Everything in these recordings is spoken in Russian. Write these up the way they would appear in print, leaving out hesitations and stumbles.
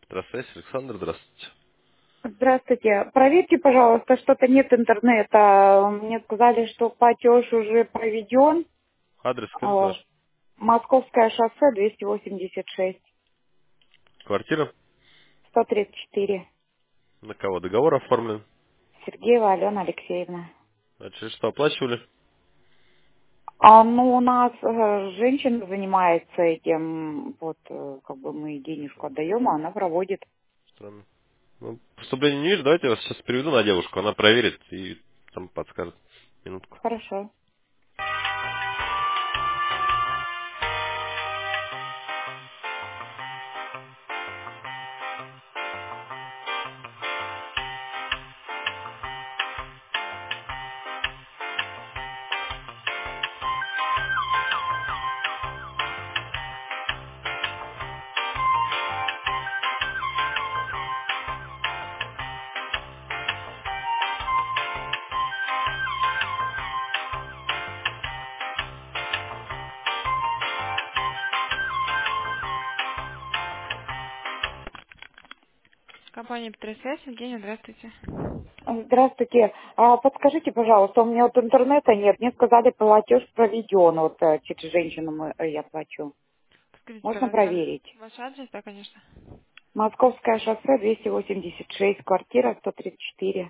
Здравствуйте, Александр, здравствуйте. Здравствуйте. Проверьте, пожалуйста, что-то нет интернета. Мне сказали, что платеж уже проведен. Адрес скажите А, ваш. Московское шоссе 286, Квартира? 134. На кого договор оформлен? Сергеева Алена Алексеевна. А через что оплачивали? Ну, у нас женщина занимается этим, вот, как бы мы денежку Странно. отдаем, а она проводит. Странно. Ну, поступления не вижу, давайте я вас сейчас переведу на девушку, она проверит и там подскажет. Минутку. Хорошо. Компания Петросвязь, Евгения, здравствуйте. Здравствуйте. Подскажите, пожалуйста, у меня вот интернета нет. Мне сказали, платеж проведен. Вот через женщину я плачу. Скажите, Можно пожалуйста, проверить? ваш адрес, да, конечно. Московское шоссе 286, квартира 134.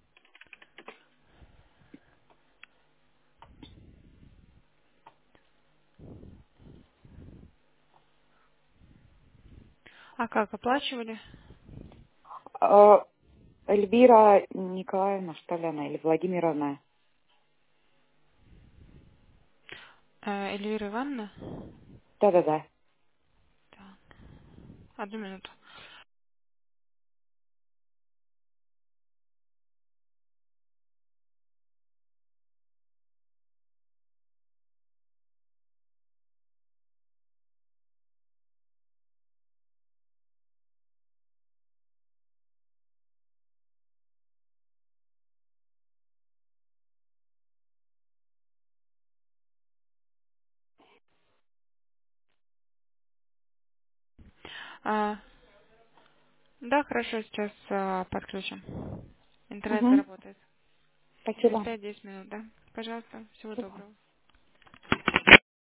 А как, оплачивали? Э, Эльвира Николаевна, что ли она, или Владимировна? Эльвира Ивановна? Да-да-да. Так, одну минуту. А, да, хорошо, сейчас подключим. Интернет Угу. заработает. Через Спасибо. 5-10 минут, да? Пожалуйста, всего доброго.